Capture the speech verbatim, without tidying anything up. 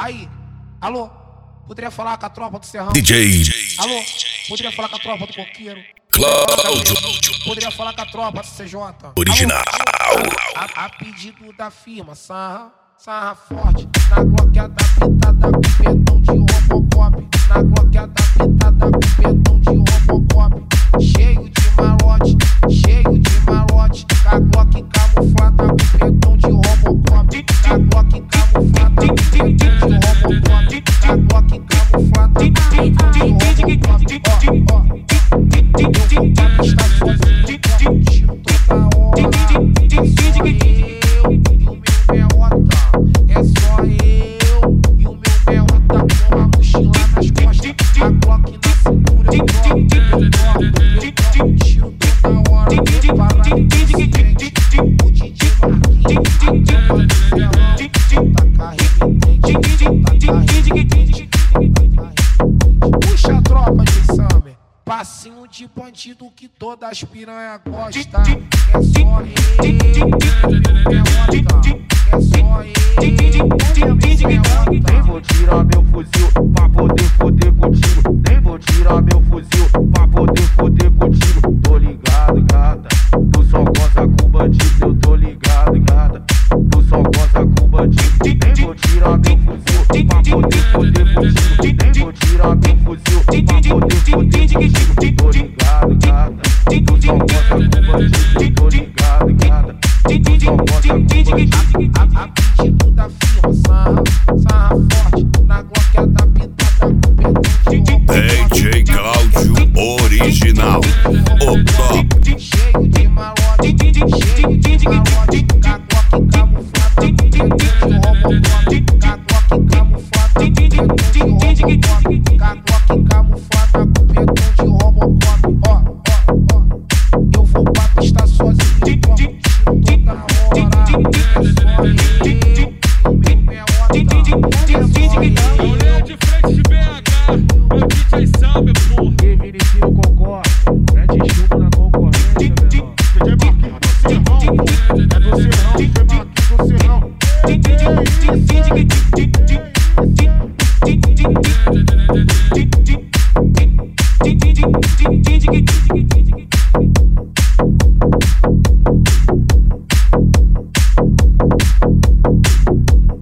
Aí, alô, poderia falar com a tropa do Serrão? D J Alô, poderia falar com a tropa do Coqueiro? Cláudio, Poderia falar com a tropa do C J? original. Alô, a, a pedido da firma, sarra, sarra forte. Na bloqueada pintada com pedão de Robocop. Na bloqueada pintada com pedão de Robocop. Cheio de malote, cheio de malote. A Glock camuflada com pedão de Robocop. A Glock camuflada com pedão de Robocop. A Glock camuflada com pedão de Robocop. Ó, ó, eu vou pra pista sozinho, tiro toda hora. É só eu e o meu Beota com a mochila nas costas, a Glock na cintura, eu troco, eu troco, eu troco, tiro toda hora, preparado consciente, o D J Marquinhos, a tropa do Serrão, taca remitente, taca remitente, puxa a tropa de Summer, passinho de bandido que todas as piranha gosta, é só eu e o meu Beota. É só eu, nem vou tirar meu fuzil pra poder foder contigo. Nem vou tirar meu fuzil pra poder foder contigo. Tô ligado, gata, tu só gosta com bandido. Eu tô ligado, gata, tu só gosta com bandido. Nem vou tirar meu fuzil pra poder foder contigo. Nem vou tirar meu fuzil pra poder foder contigo. Tô ligado, gata, tu só gosta com bandido. Tô ligado, gata, tu só gosta com bandido. A pedido da firma, sarra, sarra forte. Na bloqueada pintada com pedão de Robocop. D J Cláudio, original. O top. Cheio de malote, cheio de malote. A Glock camuflada com pedão de Robocop. A Glock camuflada com pedão de Robocop. A Glock camuflada com pedão de Robocop. Ó, ó, ó, eu vou pra pista sozinho, tiro toda hora. É só eu.